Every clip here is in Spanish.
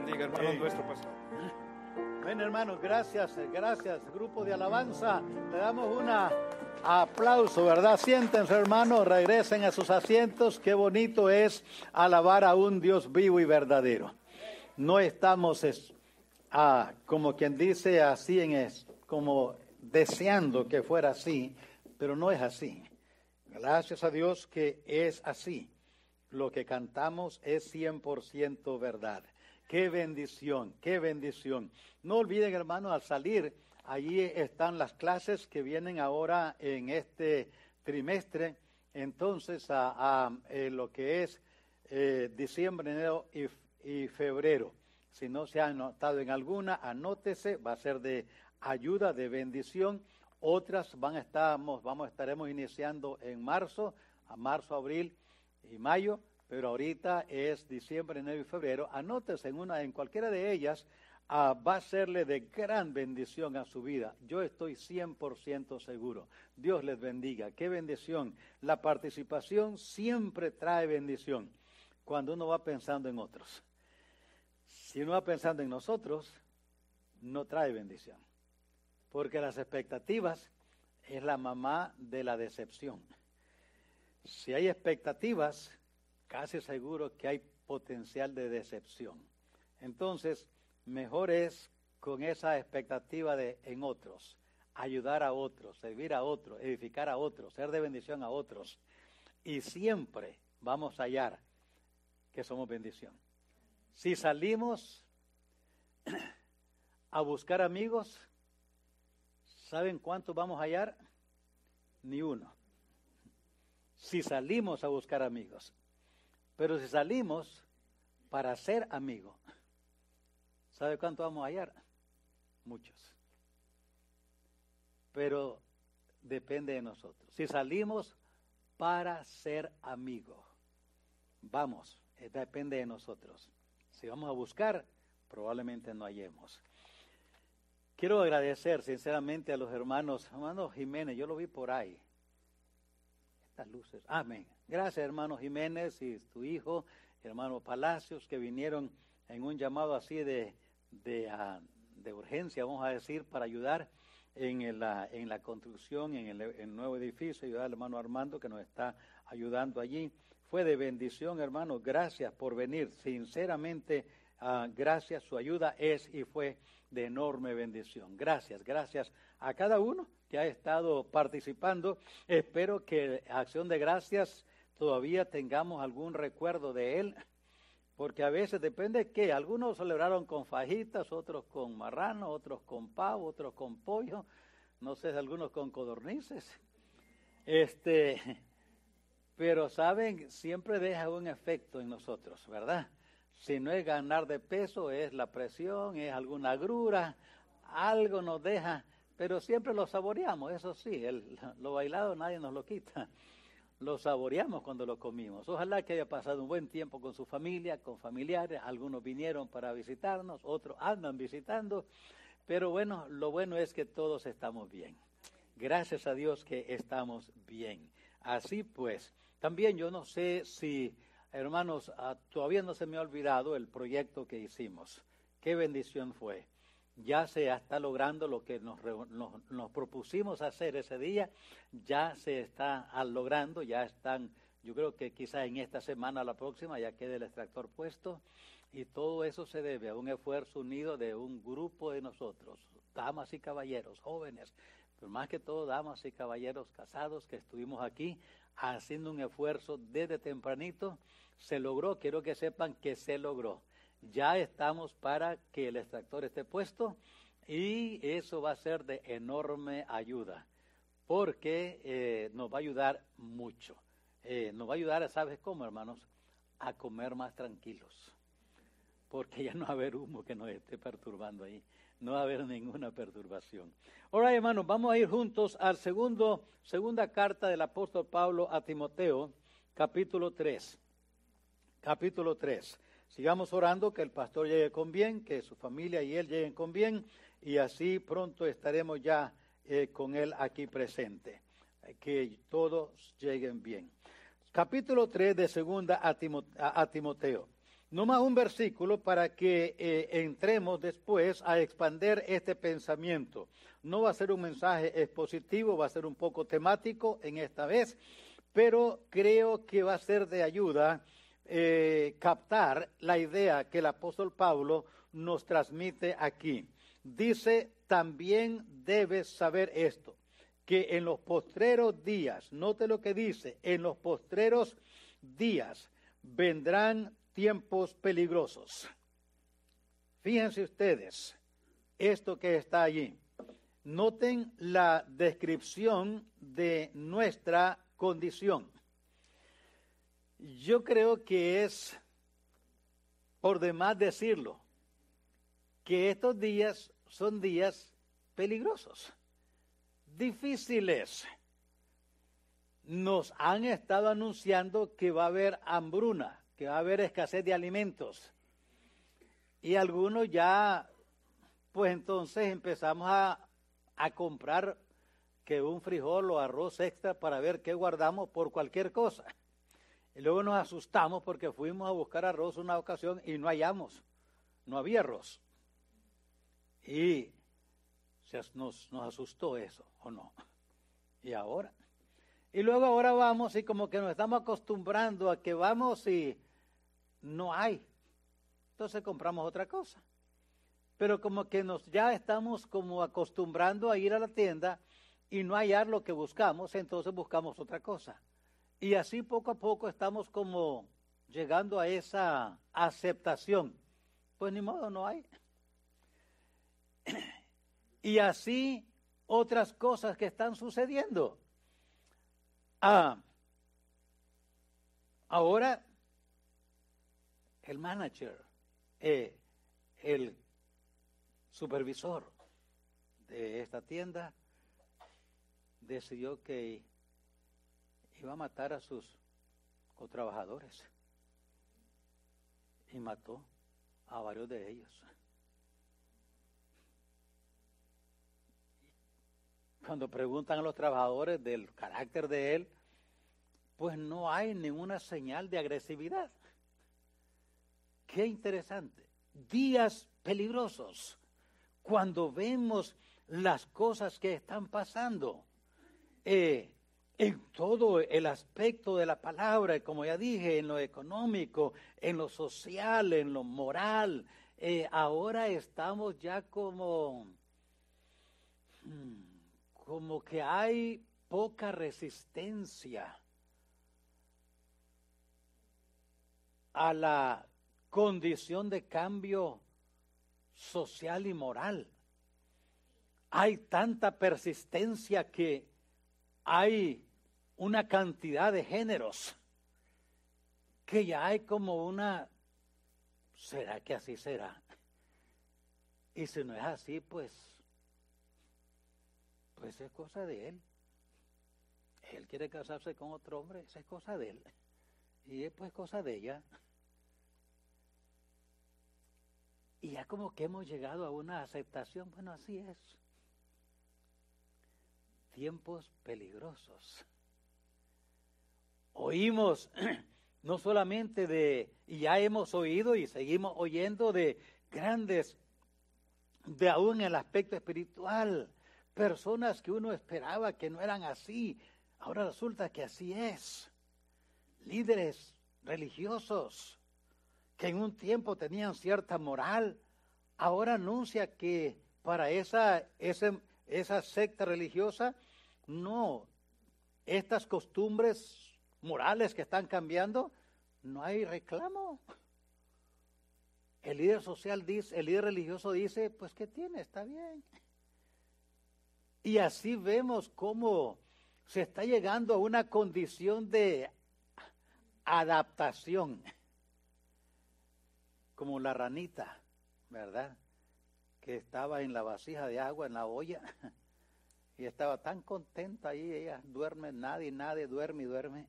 bendiga, hermano nuestro pastor. Ven, hermanos, gracias, grupo de alabanza. Le damos un aplauso, ¿verdad? Siéntense, hermanos, regresen a sus asientos. Qué bonito es alabar a un Dios vivo y verdadero. No estamos, como quien dice, así como deseando que fuera así, pero no es así. Gracias a Dios que es así. Lo que cantamos es 100% verdad. ¡Qué bendición, qué bendición! No olviden, hermanos, al salir, allí están las clases que vienen ahora en este trimestre. Entonces, lo que es diciembre, enero y febrero. Si no se ha anotado en alguna, anótese, va a ser de ayuda, de bendición. Otras estaremos iniciando en marzo, abril y mayo, pero ahorita es diciembre, enero y febrero. Anótese en cualquiera de ellas, va a serle de gran bendición a su vida. Yo estoy 100% seguro. Dios les bendiga. ¡Qué bendición! La participación siempre trae bendición cuando uno va pensando en otros. Si uno va pensando en nosotros, no trae bendición. Porque las expectativas es la mamá de la decepción. Si hay expectativas, casi seguro que hay potencial de decepción. Entonces, mejor es con esa expectativa en otros, ayudar a otros, servir a otros, edificar a otros, ser de bendición a otros. Y siempre vamos a hallar que somos bendición. Si salimos a buscar amigos, ¿saben cuántos vamos a hallar? Ni uno. Si salimos a buscar amigos. Pero si salimos para ser amigos, ¿sabe cuánto vamos a hallar? Muchos. Pero depende de nosotros. Si salimos para ser amigos, depende de nosotros. Si vamos a buscar, probablemente no hallemos. Quiero agradecer sinceramente a los hermanos Jiménez, yo lo vi por ahí. Estas luces, amén. Gracias, hermano Jiménez y tu hijo, hermano Palacios, que vinieron en un llamado así de urgencia, vamos a decir, para ayudar en la construcción, en el nuevo edificio, ayudar al hermano Armando que nos está ayudando allí. Fue de bendición, hermano, gracias por venir, sinceramente, gracias, su ayuda es y fue de enorme bendición. Gracias a cada uno que ha estado participando. Espero que Acción de Gracias todavía tengamos algún recuerdo de él, porque a veces depende de qué. Algunos celebraron con fajitas, otros con marrano, otros con pavo, otros con pollo, no sé, algunos con codornices. Pero saben, siempre deja un efecto en nosotros, ¿verdad? Si no es ganar de peso, es la presión, es alguna agrura, algo nos deja, pero siempre lo saboreamos, eso sí, lo bailado nadie nos lo quita. Lo saboreamos cuando lo comimos. Ojalá que haya pasado un buen tiempo con su familia, con familiares. Algunos vinieron para visitarnos, otros andan visitando, pero bueno, lo bueno es que todos estamos bien. Gracias a Dios que estamos bien. Así pues, también yo no sé si, hermanos, todavía no se me ha olvidado el proyecto que hicimos. Qué bendición fue. Ya se está logrando lo que nos propusimos hacer ese día, ya se está logrando, ya están, yo creo que quizás en esta semana o la próxima ya quede el extractor puesto, y todo eso se debe a un esfuerzo unido de un grupo de nosotros, damas y caballeros, jóvenes, pero más que todo damas y caballeros casados que estuvimos aquí haciendo un esfuerzo desde tempranito. Se logró, quiero que sepan que se logró. Ya estamos para que el extractor esté puesto y eso va a ser de enorme ayuda porque nos va a ayudar mucho. Nos va a ayudar, ¿sabes cómo, hermanos? A comer más tranquilos, porque ya no va a haber humo que nos esté perturbando ahí. No va a haber ninguna perturbación. Ahora, hermanos, vamos a ir juntos al segunda carta del apóstol Pablo a Timoteo, capítulo 3. Capítulo 3. Sigamos orando que el pastor llegue con bien, que su familia y él lleguen con bien, y así pronto estaremos ya con él aquí presente. Que todos lleguen bien. Capítulo 3 de segunda a Timoteo. Nomás un versículo para que entremos después a expander este pensamiento. No va a ser un mensaje expositivo, va a ser un poco temático en esta vez, pero creo que va a ser de ayuda captar la idea que el apóstol Pablo nos transmite aquí. Dice, también debes saber esto, que en los postreros días, note lo que dice, en los postreros días vendrán tiempos peligrosos. Fíjense ustedes, esto que está allí. Noten la descripción de nuestra condición. Yo creo que es por demás decirlo, que estos días son días peligrosos, difíciles. Nos han estado anunciando que va a haber hambruna, que va a haber escasez de alimentos. Y algunos ya, pues entonces empezamos a comprar que un frijol o arroz extra para ver qué guardamos por cualquier cosa. Y luego nos asustamos porque fuimos a buscar arroz una ocasión y no hallamos, no había arroz. Y nos asustó eso, ¿o no? Y ahora. Y luego ahora vamos y como que nos estamos acostumbrando a que vamos y no hay. Entonces compramos otra cosa. Pero como que ya estamos como acostumbrando a ir a la tienda y no hallar lo que buscamos, entonces buscamos otra cosa. Y así poco a poco estamos como llegando a esa aceptación. Pues ni modo, no hay. Y así otras cosas que están sucediendo. Ahora el manager, el supervisor de esta tienda decidió que iba a matar a sus cotrabajadores y mató a varios de ellos. Cuando preguntan a los trabajadores del carácter de él, pues no hay ninguna señal de agresividad. Qué interesante. Días peligrosos. Cuando vemos las cosas que están pasando, en todo el aspecto de la palabra, como ya dije, en lo económico, en lo social, en lo moral, ahora estamos ya como que hay poca resistencia a la condición de cambio social y moral. Hay tanta persistencia que hay una cantidad de géneros que ya hay como una, ¿será que así será? Y si no es así, pues es cosa de él. Él quiere casarse con otro hombre, esa es cosa de él. Y es pues cosa de ella. Y ya como que hemos llegado a una aceptación, bueno, así es. Tiempos peligrosos. Oímos no solamente y ya hemos oído y seguimos oyendo de grandes, de aún en el aspecto espiritual, personas que uno esperaba que no eran así, ahora resulta que así es. Líderes religiosos que en un tiempo tenían cierta moral, ahora anuncia que para esa secta religiosa, no, estas costumbres morales que están cambiando, no hay reclamo. El líder social dice, el líder religioso dice, pues ¿qué tiene? Está bien. Y así vemos cómo se está llegando a una condición de adaptación, como la ranita, ¿verdad? Que estaba en la vasija de agua, en la olla, y estaba tan contenta ahí, ella duerme, nadie duerme y duerme.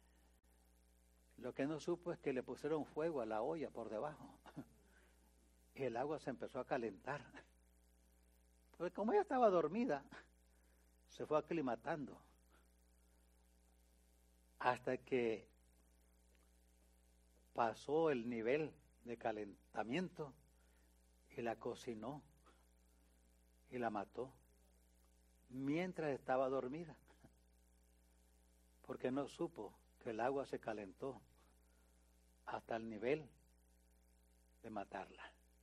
Lo que no supo es que le pusieron fuego a la olla por debajo, y el agua se empezó a calentar. Pues como ella estaba dormida, se fue aclimatando, hasta que pasó el nivel de calentamiento y la cocinó y la mató mientras estaba dormida, porque no supo que el agua se calentó hasta el nivel de matarla.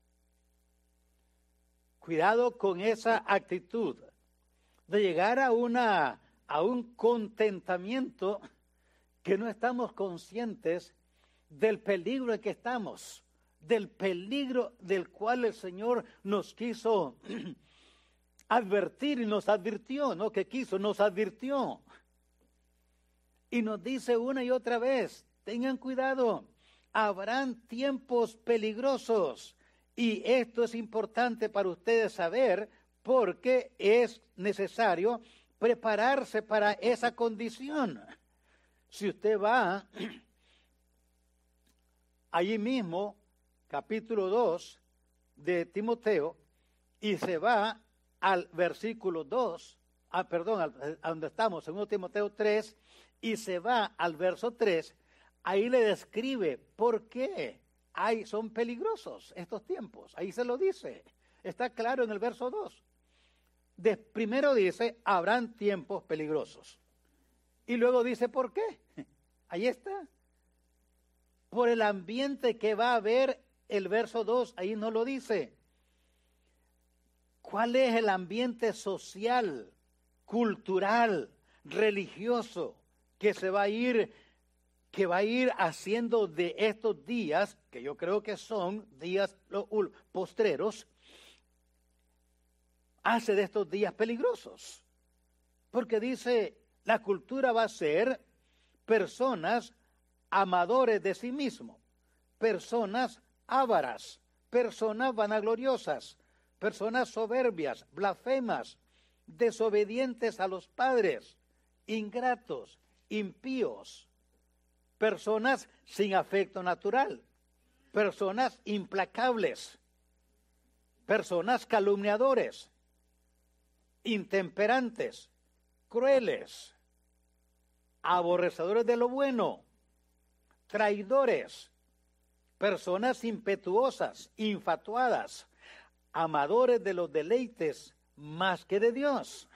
Cuidado con esa actitud de llegar a un contentamiento que no estamos conscientes del peligro en que estamos, del peligro del cual el Señor nos quiso advertir y nos advirtió, no que quiso, nos advirtió. Y nos dice una y otra vez, tengan cuidado, habrán tiempos peligrosos. Y esto es importante para ustedes saber porque es necesario prepararse para esa condición. Si usted va allí mismo, capítulo 2 de Timoteo, y se va al versículo 2, a donde estamos, 2 Timoteo 3, y se va al verso 3, ahí le describe por qué son peligrosos estos tiempos. Ahí se lo dice. Está claro en el verso 2. Primero dice, habrán tiempos peligrosos. Y luego dice, ¿por qué? Ahí está. Por el ambiente que va a haber, el verso 2, ahí no lo dice. ¿Cuál es el ambiente social, cultural, religioso que va a ir haciendo de estos días, que yo creo que son días postreros, hace de estos días peligrosos? Porque dice, la cultura va a ser personas amadores de sí mismo, personas ávaras, personas vanagloriosas, personas soberbias, blasfemas, desobedientes a los padres, ingratos, impíos, personas sin afecto natural, personas implacables, personas calumniadores, intemperantes, crueles, aborrecedores de lo bueno, traidores, personas impetuosas, infatuadas, amadores de los deleites más que de Dios.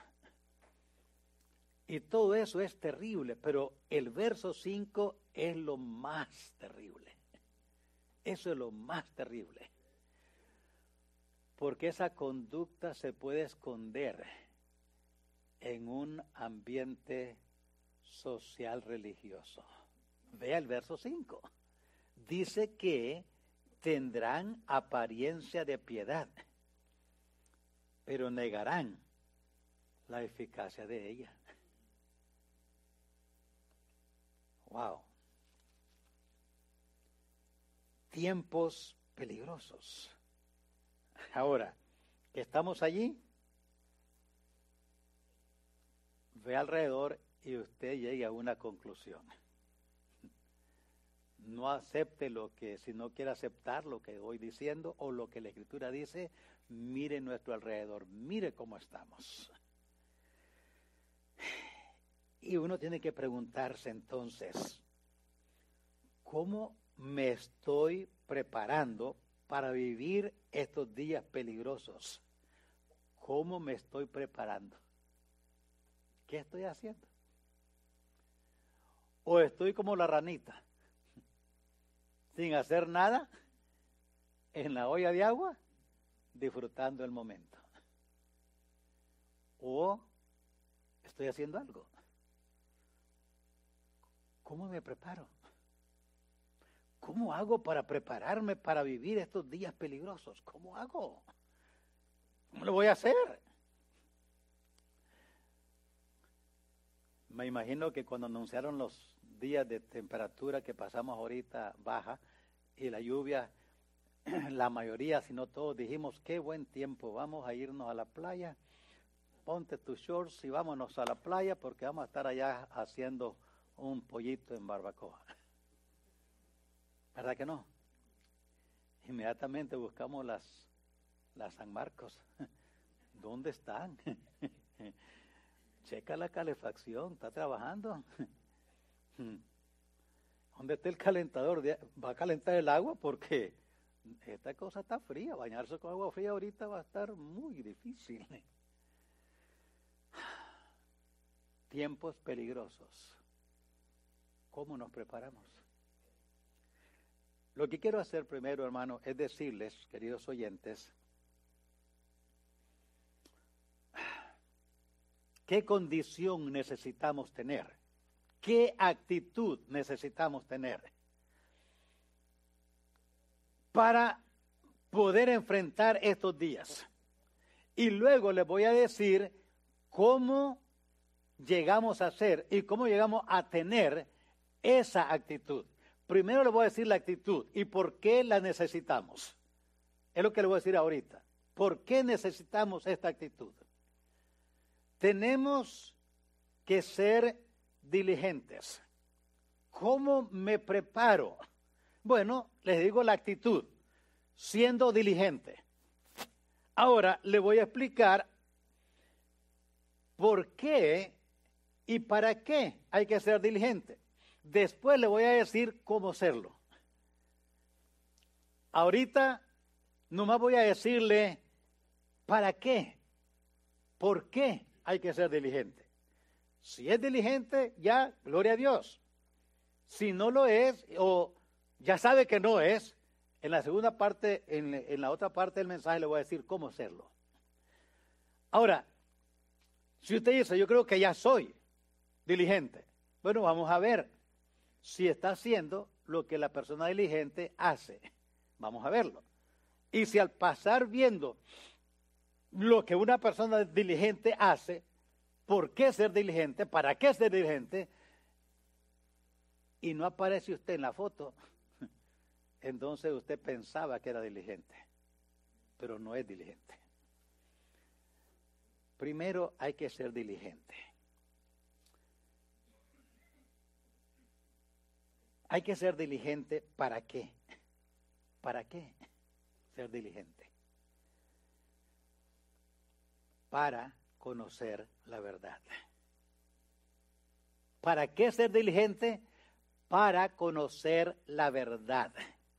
Y todo eso es terrible, pero el verso 5 es lo más terrible. Eso es lo más terrible. Porque esa conducta se puede esconder en un ambiente social religioso. Vea el verso 5. Dice que tendrán apariencia de piedad, pero negarán la eficacia de ella. Wow. Tiempos peligrosos. Ahora, estamos allí, ve alrededor y usted llegue a una conclusión. No acepte si no quiere aceptar lo que voy diciendo o lo que la Escritura dice, mire nuestro alrededor, mire cómo estamos. Y uno tiene que preguntarse entonces, ¿cómo me estoy preparando para vivir estos días peligrosos? ¿Cómo me estoy preparando? ¿Qué estoy haciendo? ¿O estoy como la ranita, sin hacer nada, en la olla de agua, disfrutando el momento? ¿O estoy haciendo algo? ¿Cómo me preparo? ¿Cómo hago para prepararme para vivir estos días peligrosos? ¿Cómo hago? ¿Cómo lo voy a hacer? Me imagino que cuando anunciaron los días de temperatura que pasamos ahorita baja y la lluvia, la mayoría, si no todos, dijimos, qué buen tiempo, vamos a irnos a la playa, ponte tus shorts y vámonos a la playa porque vamos a estar allá haciendo un pollito en barbacoa. ¿Verdad que no? Inmediatamente buscamos las San Marcos. ¿Dónde están? Checa la calefacción, ¿está trabajando? ¿Dónde está el calentador? ¿Va a calentar el agua? Porque esta cosa está fría, bañarse con agua fría ahorita va a estar muy difícil. Tiempos peligrosos. ¿Cómo nos preparamos? Lo que quiero hacer primero, hermano, es decirles, queridos oyentes, qué condición necesitamos tener, qué actitud necesitamos tener para poder enfrentar estos días. Y luego les voy a decir cómo llegamos a ser y cómo llegamos a tener esa actitud. Primero les voy a decir la actitud y por qué la necesitamos. Es lo que les voy a decir ahorita. ¿Por qué necesitamos esta actitud? Tenemos que ser diligentes. ¿Cómo me preparo? Bueno, les digo la actitud, siendo diligente. Ahora le voy a explicar por qué y para qué hay que ser diligente. Después le voy a decir cómo serlo. Ahorita nomás voy a decirle para qué, por qué hay que ser diligente. Si es diligente, ya, gloria a Dios. Si no lo es, o ya sabe que no es, en la segunda parte, en la otra parte del mensaje le voy a decir cómo hacerlo. Ahora, si usted dice, yo creo que ya soy diligente, bueno, vamos a ver si está haciendo lo que la persona diligente hace. Vamos a verlo. Y si al pasar viendo lo que una persona diligente hace, ¿por qué ser diligente? ¿Para qué ser diligente? Y no aparece usted en la foto, entonces usted pensaba que era diligente, pero no es diligente. Primero hay que ser diligente. Hay que ser diligente, ¿para qué? ¿Para qué ser diligente? Para conocer la verdad. ¿Para qué ser diligente? Para conocer la verdad.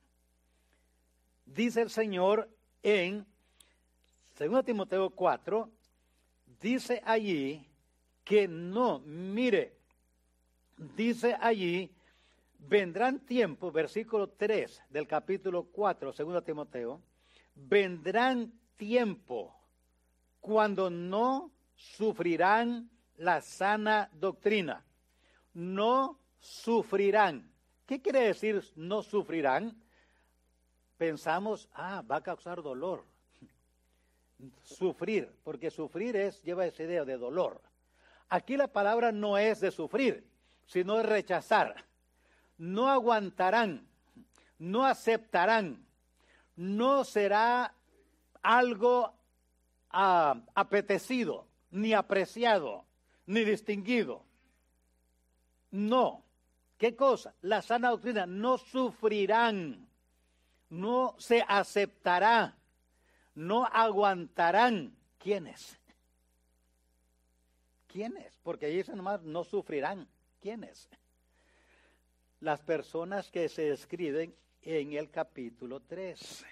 Dice el Señor en 2 Timoteo 4, dice allí que no, mire, dice allí, vendrán tiempos, versículo 3 del capítulo 4, 2 Timoteo, vendrán tiempos cuando no sufrirán la sana doctrina. No sufrirán. ¿Qué quiere decir no sufrirán? Pensamos, va a causar dolor. Sufrir, porque sufrir lleva esa idea de dolor. Aquí la palabra no es de sufrir, sino de rechazar. No aguantarán, no aceptarán, no será algo apetecido, ni apreciado, ni distinguido. No. ¿Qué cosa? La sana doctrina. No sufrirán, no se aceptará, no aguantarán. ¿Quiénes? ¿Quiénes? Porque ahí dice nomás, no sufrirán. ¿Quiénes? Las personas que se describen en el capítulo 3.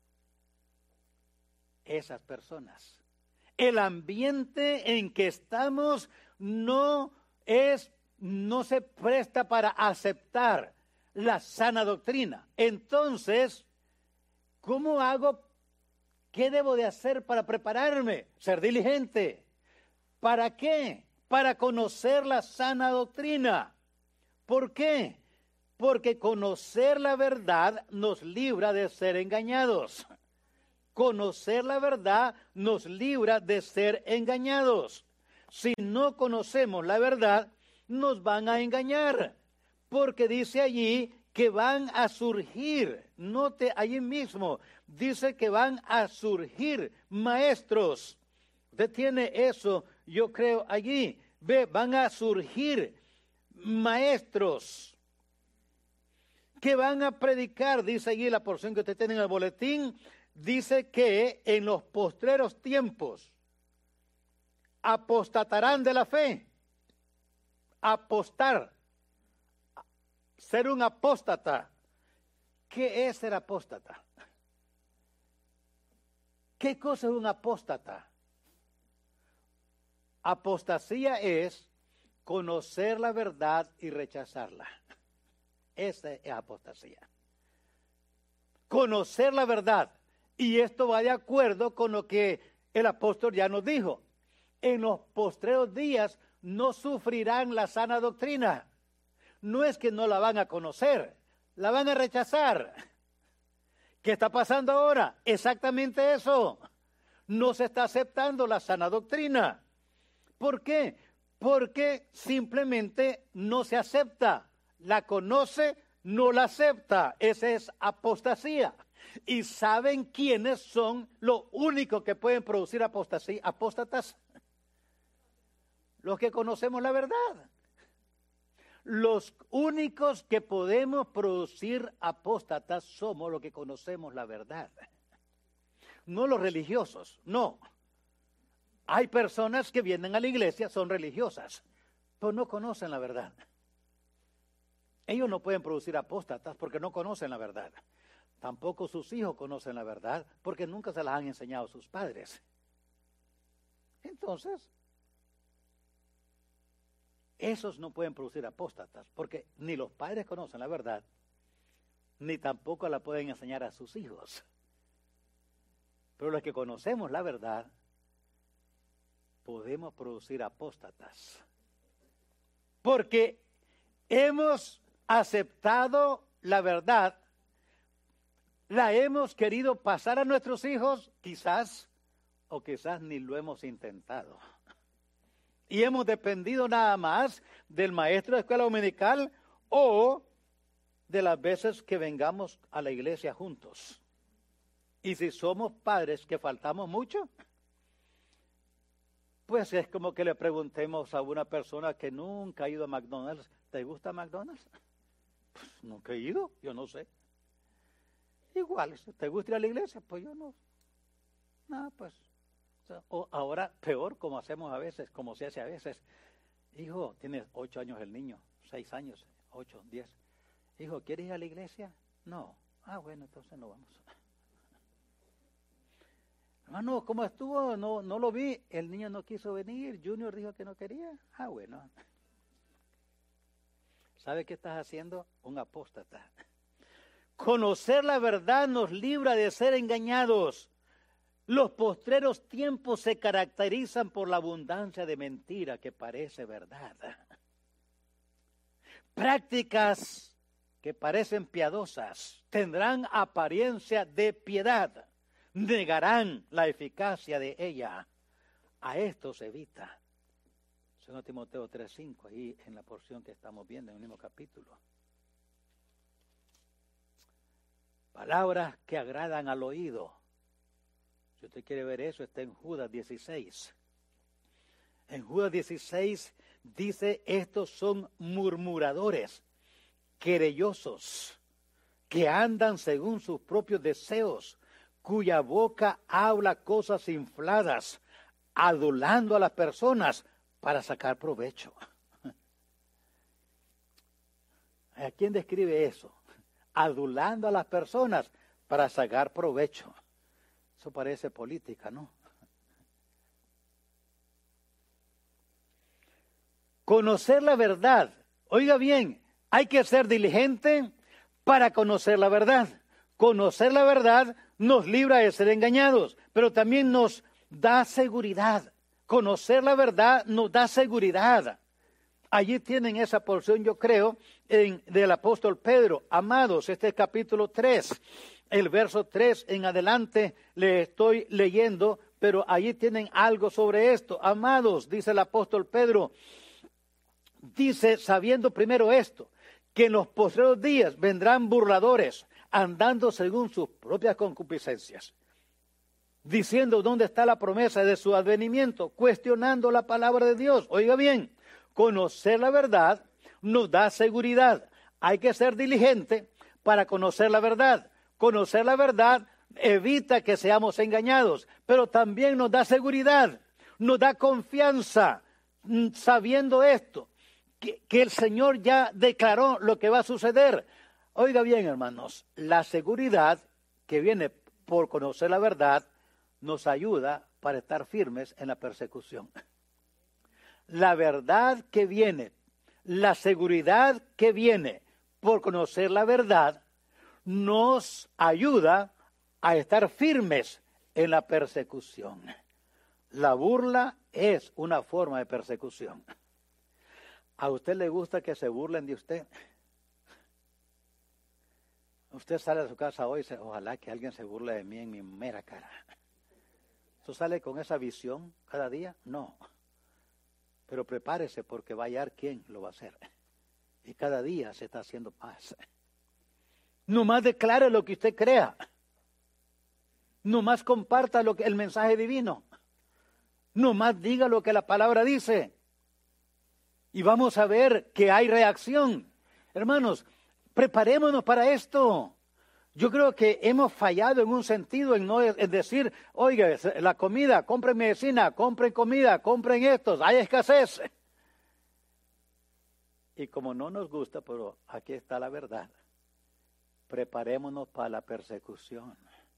Esas personas. El ambiente en que estamos no se presta para aceptar la sana doctrina. Entonces, ¿cómo hago? ¿Qué debo de hacer para prepararme? Ser diligente. ¿Para qué? Para conocer la sana doctrina. ¿Por qué? Porque conocer la verdad nos libra de ser engañados. Conocer la verdad nos libra de ser engañados. Si no conocemos la verdad, nos van a engañar. Porque dice allí que van a surgir, note allí mismo, dice que van a surgir maestros. Usted tiene eso, yo creo, allí. Ve, van a surgir maestros que van a predicar, dice allí la porción que usted tiene en el boletín, dice que en los postreros tiempos apostatarán de la fe. Apostar, ser un apóstata. ¿Qué es ser apóstata? ¿Qué cosa es un apóstata? Apostasía es conocer la verdad y rechazarla. Esa es apostasía. Conocer la verdad. Y esto va de acuerdo con lo que el apóstol ya nos dijo. En los postreros días no sufrirán la sana doctrina. No es que no la van a conocer, la van a rechazar. ¿Qué está pasando ahora? Exactamente eso. No se está aceptando la sana doctrina. ¿Por qué? Porque simplemente no se acepta. La conoce, no la acepta. Esa es apostasía. ¿Y saben quiénes son los únicos que pueden producir apostasía, apóstatas? Los que conocemos la verdad. Los únicos que podemos producir apóstatas somos los que conocemos la verdad. No los religiosos, no. Hay personas que vienen a la iglesia, son religiosas, pero no conocen la verdad. Ellos no pueden producir apóstatas porque no conocen la verdad. Tampoco sus hijos conocen la verdad porque nunca se las han enseñado sus padres. Entonces, esos no pueden producir apóstatas porque ni los padres conocen la verdad, ni tampoco la pueden enseñar a sus hijos. Pero los que conocemos la verdad, podemos producir apóstatas. Porque hemos aceptado la verdad, la hemos querido pasar a nuestros hijos, quizás, o quizás ni lo hemos intentado. Y hemos dependido nada más del maestro de escuela dominical o de las veces que vengamos a la iglesia juntos. Y si somos padres que faltamos mucho, pues es como que le preguntemos a una persona que nunca ha ido a McDonald's, ¿te gusta McDonald's? Pues nunca he ido, yo no sé. Igual, ¿te gusta ir a la iglesia? Pues yo no. No, pues. O ahora peor, como hacemos a veces, como se hace a veces. Hijo, tiene 8 años el niño, 6 años, 8, 10. Hijo, ¿quieres ir a la iglesia? No. Ah, bueno, entonces no vamos. Hermano, ¿cómo estuvo? No lo vi. El niño no quiso venir. Junior dijo que no quería. Ah, bueno. ¿Sabe qué estás haciendo? Un apóstata. Conocer la verdad nos libra de ser engañados. Los postreros tiempos se caracterizan por la abundancia de mentira que parece verdad. Prácticas que parecen piadosas tendrán apariencia de piedad. Negarán la eficacia de ella. A esto se evita. 2 Timoteo 3:5, ahí en la porción que estamos viendo en el mismo capítulo. Palabras que agradan al oído. Si usted quiere ver eso, está en Judas 16. En Judas 16 dice, estos son murmuradores, querellosos, que andan según sus propios deseos, cuya boca habla cosas infladas, adulando a las personas para sacar provecho. ¿A quién describe eso? Adulando a las personas para sacar provecho. Eso parece política, ¿no? Conocer la verdad. Oiga bien, hay que ser diligente para conocer la verdad. Conocer la verdad nos libra de ser engañados, pero también nos da seguridad. Conocer la verdad nos da seguridad. Allí tienen esa porción, yo creo, del apóstol Pedro. Amados, este es capítulo 3. El verso 3 en adelante le estoy leyendo, pero allí tienen algo sobre esto. Amados, dice el apóstol Pedro, dice, sabiendo primero esto, que en los postreros días vendrán burladores, andando según sus propias concupiscencias, diciendo dónde está la promesa de su advenimiento, cuestionando la palabra de Dios. Oiga bien, conocer la verdad nos da seguridad. Hay que ser diligente para conocer la verdad. Conocer la verdad evita que seamos engañados, pero también nos da seguridad, nos da confianza, sabiendo esto, que el Señor ya declaró lo que va a suceder. Oiga bien, hermanos, la seguridad que viene por conocer la verdad nos ayuda para estar firmes en la persecución. La verdad que viene, la seguridad que viene por conocer la verdad, nos ayuda a estar firmes en la persecución. La burla es una forma de persecución. ¿A usted le gusta que se burlen de usted? Usted sale de su casa hoy y dice, ojalá que alguien se burle de mí en mi mera cara. ¿Usted sale con esa visión cada día? No. Pero prepárese porque va a hallar quién lo va a hacer. Y cada día se está haciendo más. Nomás declare lo que usted crea. Nomás comparta el mensaje divino. Nomás diga lo que la palabra dice. Y vamos a ver que hay reacción. Hermanos, preparémonos para esto. Yo creo que hemos fallado en un sentido en decir, oiga, la comida, compren medicina, compren comida, compren estos, hay escasez. Y como no nos gusta, pero aquí está la verdad, preparémonos para la persecución.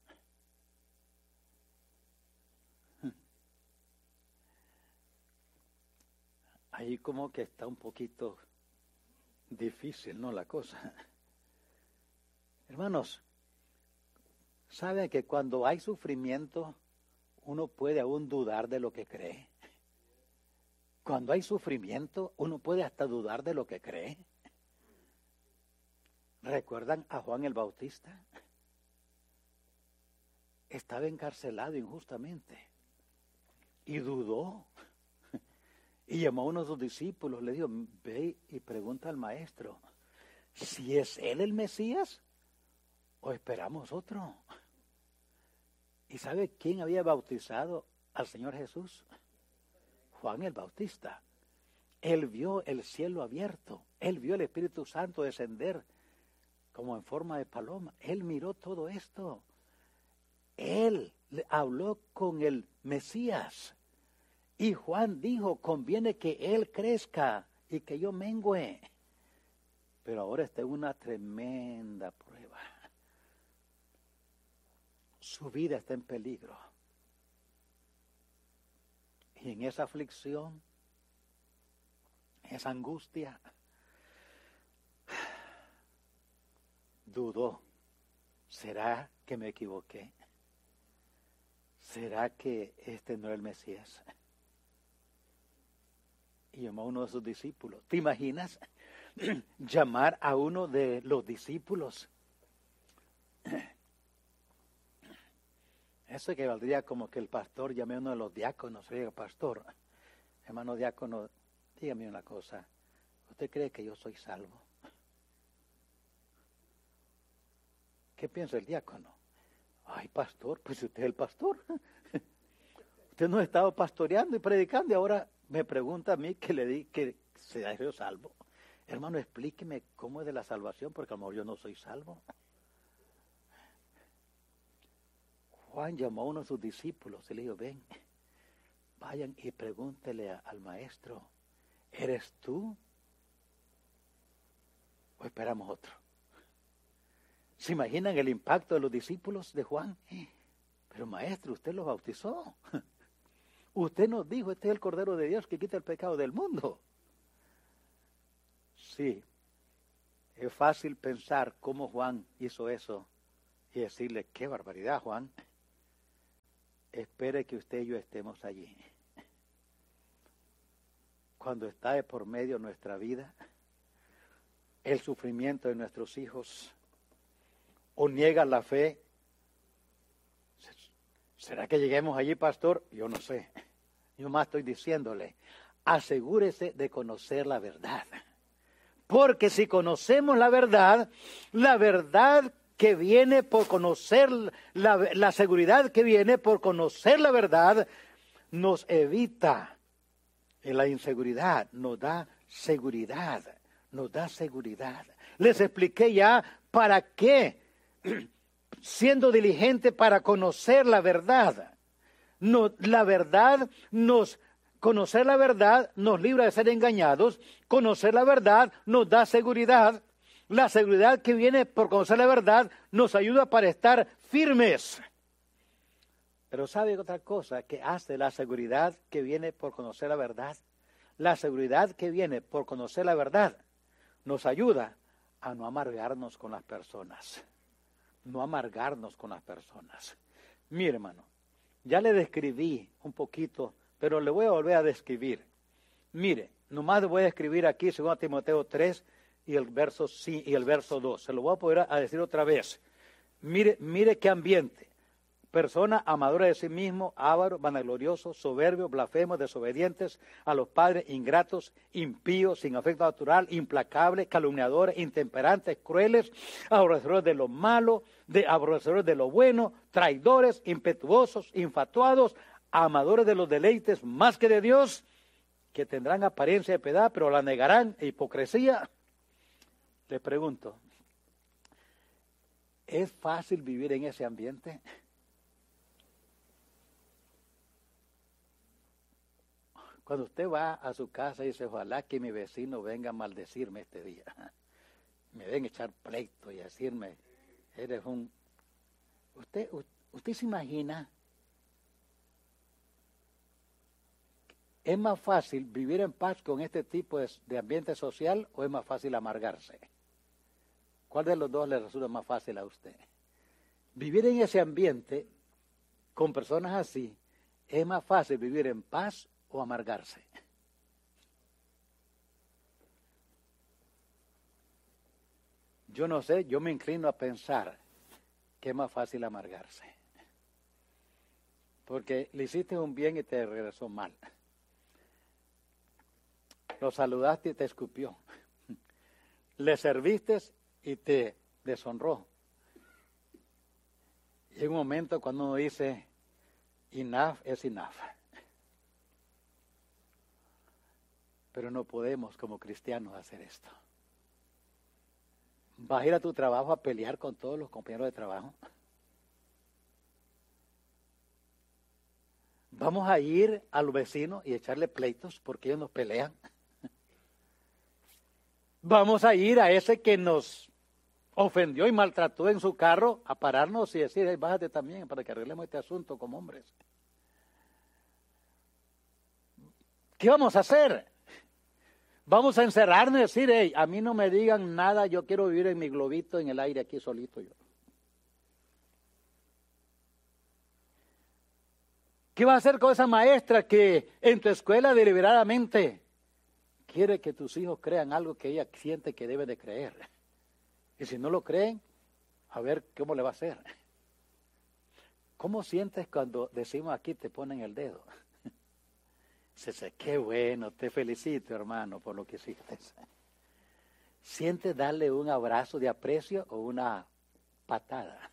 Ahí como que está un poquito difícil, ¿no? La cosa. Hermanos, ¿saben que cuando hay sufrimiento, uno puede aún dudar de lo que cree? Cuando hay sufrimiento, uno puede hasta dudar de lo que cree. ¿Recuerdan a Juan el Bautista? Estaba encarcelado injustamente y dudó. Y llamó a uno de sus discípulos, le dijo, ve y pregunta al maestro, si es él el Mesías o esperamos otro. ¿Y sabe quién había bautizado al Señor Jesús? Juan el Bautista. Él vio el cielo abierto, él vio el Espíritu Santo descender como en forma de paloma. Él miró todo esto. Él habló con el Mesías. Y Juan dijo, conviene que él crezca y que yo mengüe. Pero ahora está en una tremenda prueba. Su vida está en peligro. Y en esa aflicción, esa angustia, dudó. ¿Será que me equivoqué? ¿Será que este no es el Mesías? Y llamó a uno de sus discípulos. ¿Te imaginas llamar a uno de los discípulos? Eso que valdría como que el pastor llame a uno de los diáconos. Oiga, pastor, hermano diácono, dígame una cosa. ¿Usted cree que yo soy salvo? ¿Qué piensa el diácono? Ay, pastor, pues usted es el pastor. Usted nos ha estado pastoreando y predicando y ahora me pregunta a mí que le di que sea yo salvo. Hermano, explíqueme cómo es de la salvación, porque a lo mejor yo no soy salvo. Juan llamó a uno de sus discípulos y le dijo, ven, vayan y pregúntele al maestro, ¿eres tú o esperamos otro? ¿Se imaginan el impacto de los discípulos de Juan? Pero maestro, usted los bautizó. Usted nos dijo, este es el Cordero de Dios que quita el pecado del mundo. Sí, es fácil pensar cómo Juan hizo eso y decirle, qué barbaridad, Juan. Espere que usted y yo estemos allí. Cuando está de por medio nuestra vida, el sufrimiento de nuestros hijos, o niega la fe. ¿Será que lleguemos allí, pastor? Yo no sé. Yo más estoy diciéndole, asegúrese de conocer la verdad. Porque si conocemos la verdad que viene por conocer, la seguridad que viene por conocer la verdad, nos evita la inseguridad, nos da seguridad, Les expliqué ya para qué, siendo diligente para conocer la verdad. Conocer la verdad nos libra de ser engañados. Conocer la verdad nos da seguridad. La seguridad que viene por conocer la verdad nos ayuda para estar firmes. Pero ¿sabe otra cosa que hace la seguridad que viene por conocer la verdad? La seguridad que viene por conocer la verdad nos ayuda a no amargarnos con las personas. No amargarnos con las personas. Mire, hermano, ya le describí un poquito, pero le voy a volver a describir. Mire, nomás le voy a escribir aquí 2 Timoteo 3 y el verso 2. Se lo voy a poder a decir otra vez. Mire qué ambiente. Persona amadora de sí mismo, avaro, vanaglorioso, soberbio, blasfemo, desobedientes a los padres, ingratos, impíos, sin afecto natural, implacables, calumniadores, intemperantes, crueles, aborrecedores de lo malo, aborrecedores de lo bueno, traidores, impetuosos, infatuados, amadores de los deleites más que de Dios, que tendrán apariencia de piedad, pero la negarán, e hipocresía. Les pregunto, ¿es fácil vivir en ese ambiente? Cuando usted va a su casa y dice, ojalá que mi vecino venga a maldecirme este día. Me ven a echar pleito y decirme, eres un... ¿Usted se imagina? ¿Es más fácil vivir en paz con este tipo de ambiente social o es más fácil amargarse? ¿Cuál de los dos le resulta más fácil a usted? Vivir en ese ambiente con personas así, ¿es más fácil vivir en paz o amargarse? Yo no sé, yo me inclino a pensar que es más fácil amargarse. Porque le hiciste un bien y te regresó mal. Lo saludaste y te escupió. Le serviste y te deshonró. Y hay un momento cuando uno dice, enough es enough. Pero no podemos como cristianos hacer esto. ¿Vas a ir a tu trabajo a pelear con todos los compañeros de trabajo? ¿Vamos a ir a los vecinos y echarle pleitos porque ellos nos pelean? ¿Vamos a ir a ese que nos ofendió y maltrató en su carro a pararnos y decir, hey, bájate también para que arreglemos este asunto como hombres? ¿Qué vamos a hacer? Vamos a encerrarnos y decir, hey, a mí no me digan nada, yo quiero vivir en mi globito en el aire aquí solito yo. ¿Qué vas a hacer con esa maestra que en tu escuela deliberadamente quiere que tus hijos crean algo que ella siente que debe de creer? Y si no lo creen, a ver cómo le va a hacer. ¿Cómo sientes cuando decimos aquí te ponen el dedo? Dice, qué bueno, te felicito hermano por lo que hiciste. ¿Sientes darle un abrazo de aprecio o una patada?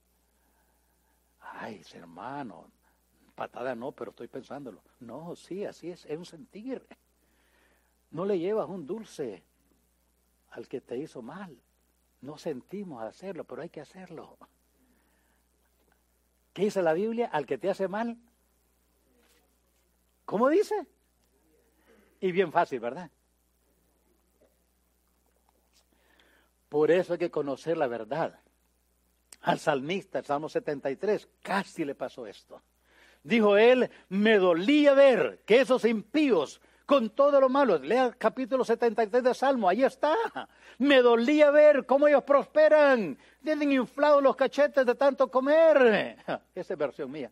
Ay, hermano, patada no, pero estoy pensándolo. No, sí, así es un sentir. No le llevas un dulce al que te hizo mal. No sentimos hacerlo, pero hay que hacerlo. ¿Qué dice la Biblia? Al que te hace mal, ¿cómo dice? Y bien fácil, ¿verdad? Por eso hay que conocer la verdad. Al salmista, el Salmo 73, casi le pasó esto. Dijo él, me dolía ver que esos impíos, con todo lo malo, lea el capítulo 73 de Salmo, ahí está. Me dolía ver cómo ellos prosperan. Tienen inflados los cachetes de tanto comer. Esa es versión mía.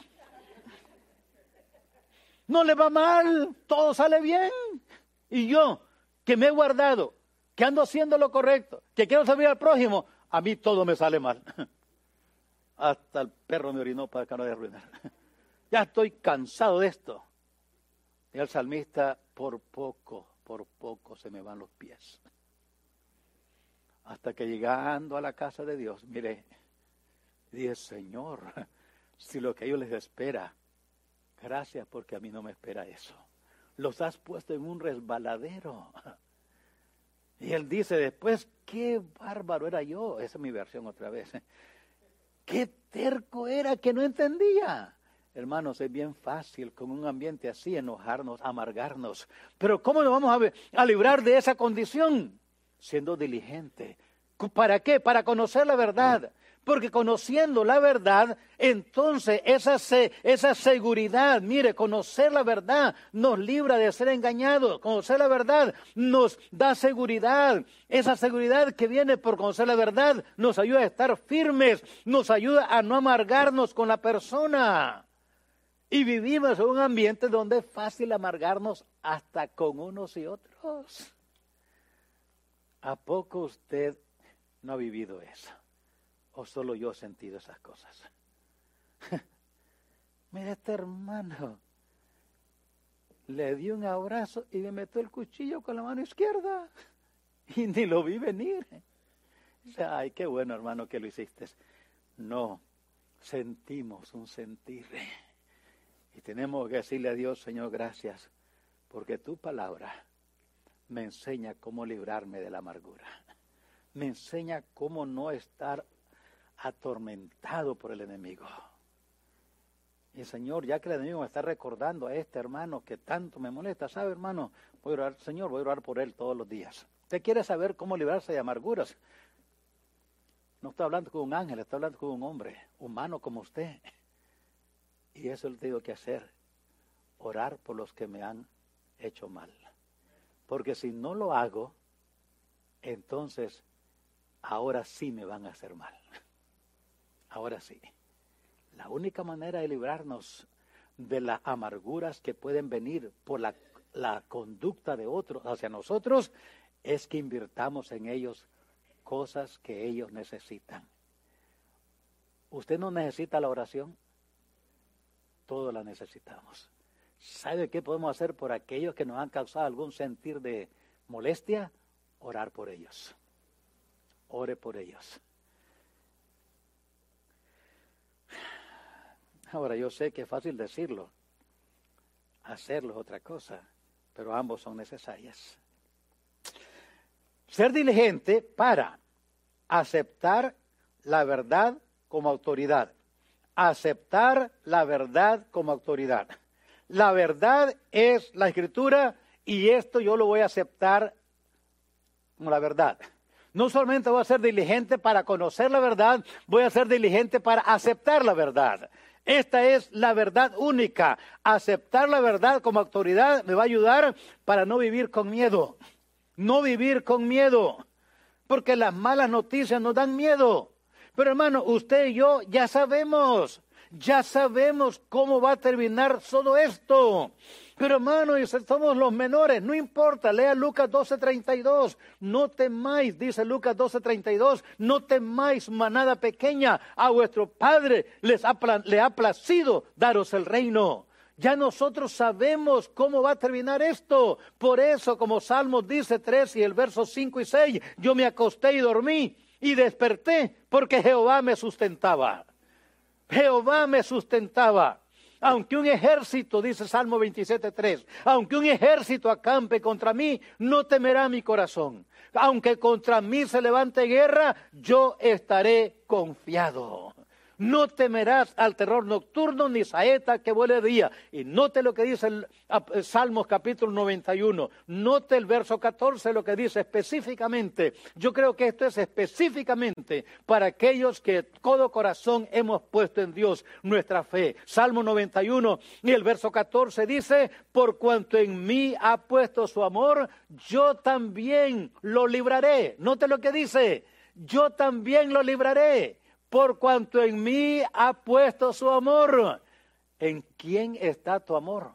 No le va mal, todo sale bien. Y yo, que me he guardado, que ando haciendo lo correcto, que quiero servir al prójimo, a mí todo me sale mal. Hasta el perro me orinó para que no haya arruinar. Ya estoy cansado de esto. Y el salmista, por poco se me van los pies. Hasta que llegando a la casa de Dios, mire, dije, Señor, si lo que a ellos les espera, gracias porque a mí no me espera eso. Los has puesto en un resbaladero. Y él dice después, qué bárbaro era yo. Esa es mi versión otra vez. Qué terco era que no entendía. Hermanos, es bien fácil con un ambiente así enojarnos, amargarnos. Pero ¿cómo nos vamos a librar de esa condición? Siendo diligente. ¿Para qué? Para conocer la verdad. Porque conociendo la verdad, entonces esa seguridad, mire, conocer la verdad nos libra de ser engañados. Conocer la verdad nos da seguridad. Esa seguridad que viene por conocer la verdad nos ayuda a estar firmes, nos ayuda a no amargarnos con la persona. Y vivimos en un ambiente donde es fácil amargarnos hasta con unos y otros. ¿A poco usted no ha vivido eso? ¿O solo yo he sentido esas cosas? Mira, este hermano le dio un abrazo y me metió el cuchillo con la mano izquierda y ni lo vi venir. O sea, ay, qué bueno, hermano, que lo hiciste. No, sentimos un sentir y tenemos que decirle a Dios: Señor, gracias, porque tu palabra me enseña cómo librarme de la amargura. Me enseña cómo no estar atormentado por el enemigo. Y Señor, ya que el enemigo me está recordando a este hermano que tanto me molesta, ¿sabe, hermano? Voy a orar, Señor, voy a orar por él todos los días. ¿Usted quiere saber cómo librarse de amarguras? No estoy hablando con un ángel, estoy hablando con un hombre humano como usted. Y eso lo tengo que hacer, orar por los que me han hecho mal. Porque si no lo hago, entonces ahora sí me van a hacer mal. Ahora sí. La única manera de librarnos de las amarguras que pueden venir por la conducta de otros hacia nosotros es que invirtamos en ellos cosas que ellos necesitan. ¿Usted no necesita la oración? Todos la necesitamos. ¿Sabe qué podemos hacer por aquellos que nos han causado algún sentir de molestia? Orar por ellos. Ore por ellos. Ahora, yo sé que es fácil decirlo, hacerlo es otra cosa, pero ambos son necesarias. Ser diligente para aceptar la verdad como autoridad. Aceptar la verdad como autoridad. La verdad es la Escritura y esto yo lo voy a aceptar como la verdad. No solamente voy a ser diligente para conocer la verdad, voy a ser diligente para aceptar la verdad. Esta es la verdad única. Aceptar la verdad como autoridad me va a ayudar para no vivir con miedo. No vivir con miedo. Porque las malas noticias nos dan miedo. Pero hermano, usted y yo ya sabemos cómo va a terminar todo esto. Pero hermano, somos los menores, no importa, lea Lucas 12:32, no temáis, dice Lucas 12:32, no temáis manada pequeña, a vuestro Padre le ha placido daros el reino. Ya nosotros sabemos cómo va a terminar esto. Por eso, como Salmos dice 3 y el verso 5 y 6, yo me acosté y dormí y desperté porque Jehová me sustentaba. Jehová me sustentaba. Aunque un ejército, dice Salmo 27:3, aunque un ejército acampe contra mí, no temerá mi corazón. Aunque contra mí se levante guerra, yo estaré confiado. No temerás al terror nocturno ni saeta que vuele de día. Y note lo que dice el Salmos capítulo 91. Note el verso 14 lo que dice específicamente. Yo creo que esto es específicamente para aquellos que todo corazón hemos puesto en Dios nuestra fe. Salmo 91 y el verso 14 dice: por cuanto en mí ha puesto su amor, yo también lo libraré. Note lo que dice: yo también lo libraré. Por cuanto en mí ha puesto su amor. ¿En quién está tu amor?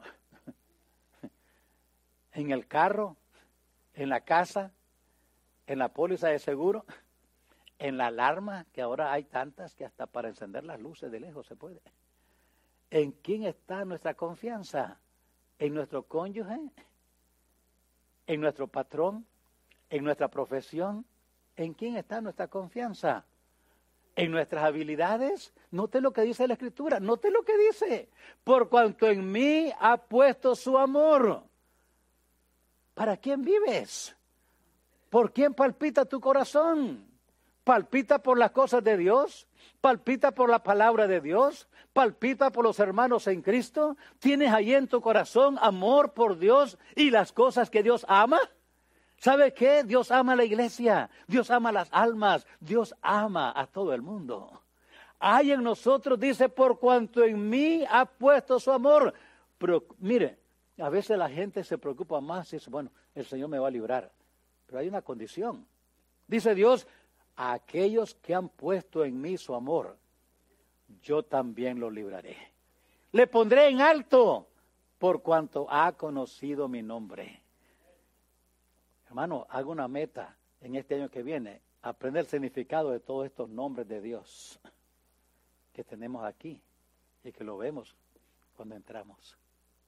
¿En el carro? ¿En la casa? ¿En la póliza de seguro? ¿En la alarma? Que ahora hay tantas que hasta para encender las luces de lejos se puede. ¿En quién está nuestra confianza? ¿En nuestro cónyuge? ¿En nuestro patrón? ¿En nuestra profesión? ¿En quién está nuestra confianza? ¿En nuestras habilidades? Note lo que dice la Escritura, note lo que dice. Por cuanto en mí ha puesto su amor. ¿Para quién vives? ¿Por quién palpita tu corazón? ¿Palpita por las cosas de Dios? ¿Palpita por la palabra de Dios? ¿Palpita por los hermanos en Cristo? ¿Tienes ahí en tu corazón amor por Dios y las cosas que Dios ama? ¿Sabe qué? Dios ama a la iglesia, Dios ama a las almas, Dios ama a todo el mundo. Hay en nosotros, dice, por cuanto en mí ha puesto su amor. Pero mire, a veces la gente se preocupa más y dice, bueno, el Señor me va a librar. Pero hay una condición. Dice Dios, a aquellos que han puesto en mí su amor, yo también los libraré. Le pondré en alto por cuanto ha conocido mi nombre. Hermano, hago una meta en este año que viene, aprender el significado de todos estos nombres de Dios que tenemos aquí y que lo vemos cuando entramos.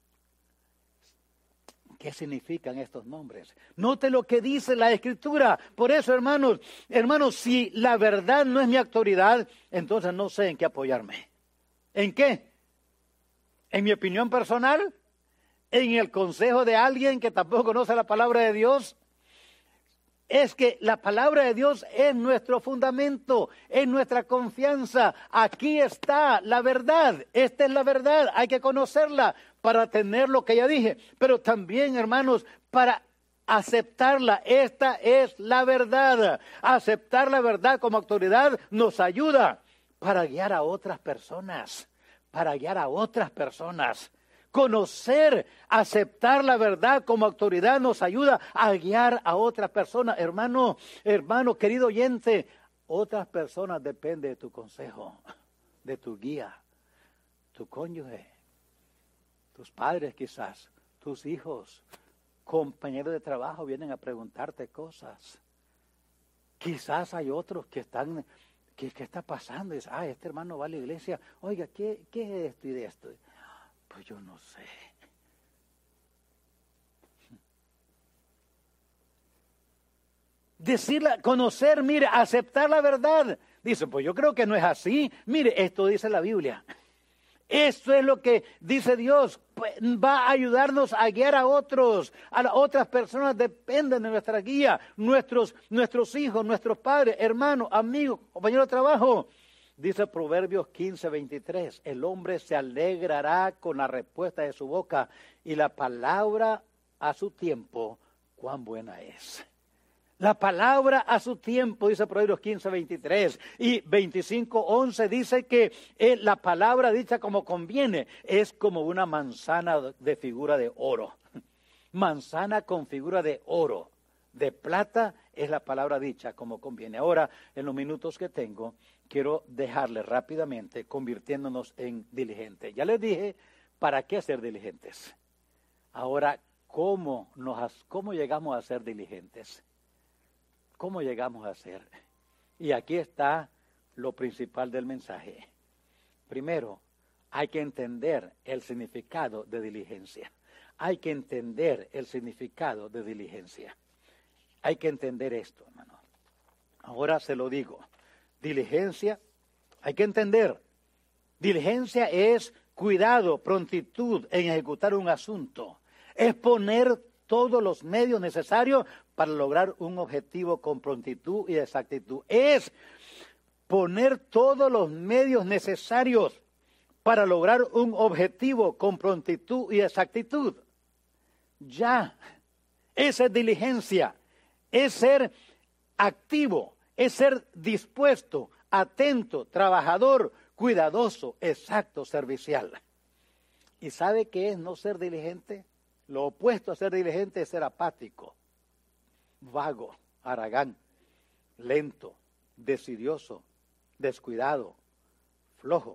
¿Qué significan estos nombres? Note lo que dice la Escritura. Por eso, hermanos, si la verdad no es mi autoridad, entonces no sé en qué apoyarme. ¿En qué? ¿En mi opinión personal? ¿En el consejo de alguien que tampoco conoce la palabra de Dios? Es que la palabra de Dios es nuestro fundamento, es nuestra confianza. Aquí está la verdad, esta es la verdad, hay que conocerla para tener lo que ya dije. Pero también, hermanos, para aceptarla, esta es la verdad. Aceptar la verdad como autoridad nos ayuda para guiar a otras personas, Conocer, aceptar la verdad como autoridad nos ayuda a guiar a otras personas. Hermano, querido oyente, otras personas dependen de tu consejo, de tu guía, tu cónyuge, tus padres quizás, tus hijos, compañeros de trabajo vienen a preguntarte cosas. Quizás hay otros que están, ¿qué está pasando? Y dicen, este hermano va a la iglesia, oiga, ¿qué es esto y de esto? Pues yo no sé. Decirla, conocer, mire, aceptar la verdad. Dice, pues yo creo que no es así. Mire, esto dice la Biblia. Esto es lo que dice Dios. Pues, va a ayudarnos a guiar a otros. A otras personas dependen de nuestra guía. Nuestros hijos, nuestros padres, hermanos, amigos, compañeros de trabajo. Dice Proverbios 15:23, el hombre se alegrará con la respuesta de su boca y la palabra a su tiempo, cuán buena es. La palabra a su tiempo, dice Proverbios 15:23 y 25:11 dice que la palabra dicha como conviene es como una manzana de figura de oro. Manzana con figura de oro, de plata es la palabra dicha como conviene. Ahora, en los minutos que tengo, quiero dejarles rápidamente convirtiéndonos en diligentes. Ya les dije, ¿para qué ser diligentes? Ahora, ¿cómo llegamos a ser diligentes? ¿Cómo llegamos a ser? Y aquí está lo principal del mensaje. Primero, hay que entender el significado de diligencia. Hay que entender el significado de diligencia. Hay que entender esto, hermano. Ahora se lo digo. Diligencia, hay que entender. Diligencia es cuidado, prontitud en ejecutar un asunto. Es poner todos los medios necesarios para lograr un objetivo con prontitud y exactitud. Es poner todos los medios necesarios para lograr un objetivo con prontitud y exactitud. Ya, esa es diligencia, es ser activo, es ser dispuesto, atento, trabajador, cuidadoso, exacto, servicial. ¿Y sabe qué es no ser diligente? Lo opuesto a ser diligente es ser apático, vago, haragán, lento, desidioso, descuidado, flojo.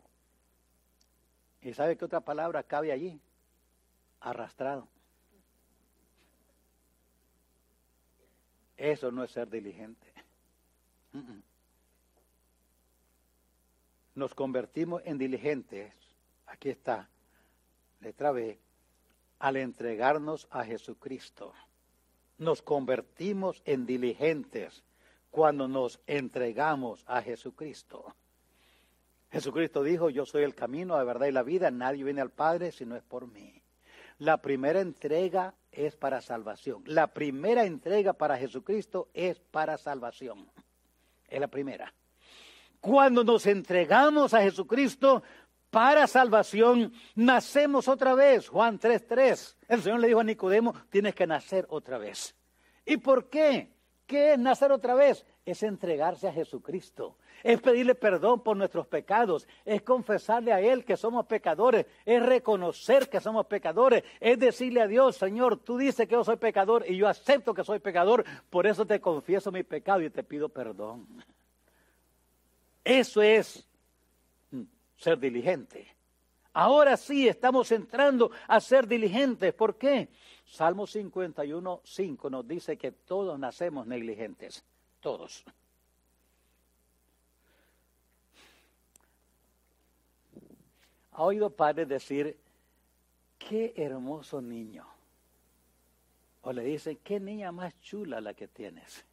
¿Y sabe qué otra palabra cabe allí? Arrastrado. Eso no es ser diligente. Nos convertimos en diligentes, aquí está, letra B, al entregarnos a Jesucristo. Nos convertimos en diligentes cuando nos entregamos a Jesucristo. Jesucristo dijo, yo soy el camino, la verdad y la vida, nadie viene al Padre si no es por mí. La primera entrega es para salvación. La primera entrega para Jesucristo es para salvación. Es la primera. Cuando nos entregamos a Jesucristo para salvación, nacemos otra vez. Juan 3:3. El Señor le dijo a Nicodemo, tienes que nacer otra vez. ¿Y por qué? ¿Qué es nacer otra vez? Es entregarse a Jesucristo, es pedirle perdón por nuestros pecados, es confesarle a Él que somos pecadores, es reconocer que somos pecadores, es decirle a Dios, Señor, tú dices que yo soy pecador y yo acepto que soy pecador, por eso te confieso mi pecado y te pido perdón. Eso es ser diligente. Ahora sí estamos entrando a ser diligentes. ¿Por qué? Salmo 51:5 nos dice que todos nacemos negligentes. Todos. ¿Ha oído padres decir, qué hermoso niño? O le dicen, qué niña más chula la que tienes.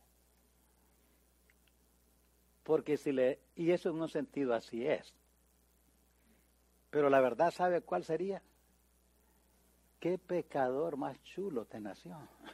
Porque y eso en un sentido así es. Pero la verdad, ¿sabe cuál sería? ¿Qué pecador más chulo te nació?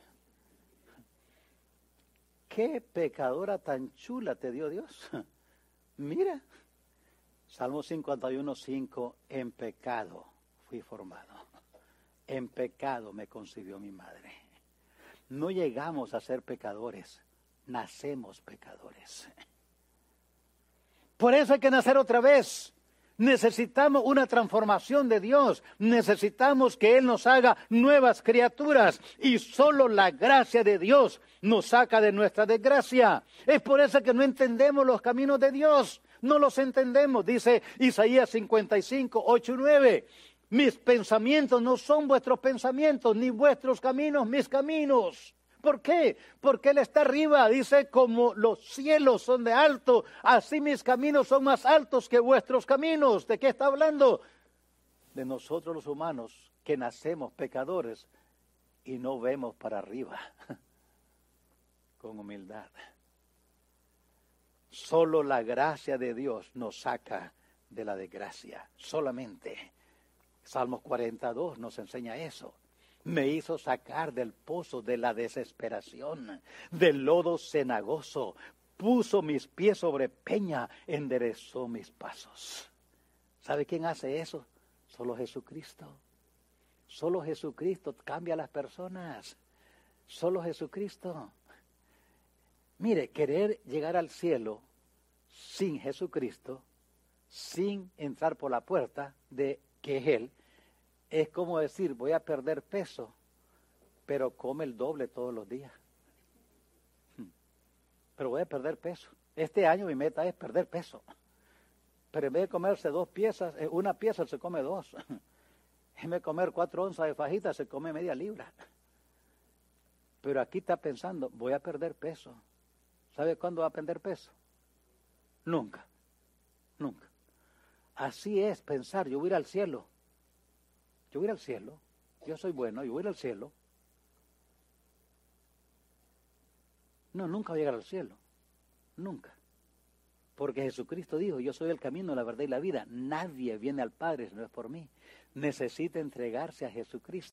¿Qué pecadora tan chula te dio Dios? Mira, Salmo 51:5, en pecado fui formado. En pecado me concibió mi madre. No llegamos a ser pecadores, nacemos pecadores. Por eso hay que nacer otra vez. Necesitamos una transformación de Dios, necesitamos que Él nos haga nuevas criaturas y solo la gracia de Dios nos saca de nuestra desgracia. Es por eso que no entendemos los caminos de Dios, no los entendemos, dice Isaías 55:8-9. Mis pensamientos no son vuestros pensamientos, ni vuestros caminos mis caminos. ¿Por qué? Porque Él está arriba, dice, como los cielos son de alto, así mis caminos son más altos que vuestros caminos. ¿De qué está hablando? De nosotros los humanos, que nacemos pecadores y no vemos para arriba, con humildad. Solo la gracia de Dios nos saca de la desgracia, solamente. Salmos 42 nos enseña eso. Me hizo sacar del pozo de la desesperación, del lodo cenagoso, puso mis pies sobre peña, enderezó mis pasos. ¿Sabe quién hace eso? Solo Jesucristo. Solo Jesucristo cambia a las personas. Solo Jesucristo. Mire, querer llegar al cielo sin Jesucristo, sin entrar por la puerta de que es Él, es como decir, voy a perder peso, pero come el doble todos los días. Pero voy a perder peso. Este año mi meta es perder peso. Pero en vez de comerse una pieza se come 2. En vez de comer 4 onzas de fajitas se come media libra. Pero aquí está pensando, voy a perder peso. ¿Sabe cuándo va a perder peso? Nunca. Nunca. Así es pensar, yo voy a ir al cielo. Yo voy a ir al cielo, yo soy bueno, yo voy a ir al cielo. No, nunca voy a llegar al cielo, nunca. Porque Jesucristo dijo, yo soy el camino, la verdad y la vida. Nadie viene al Padre si no es por mí. Necesita entregarse a Jesucristo.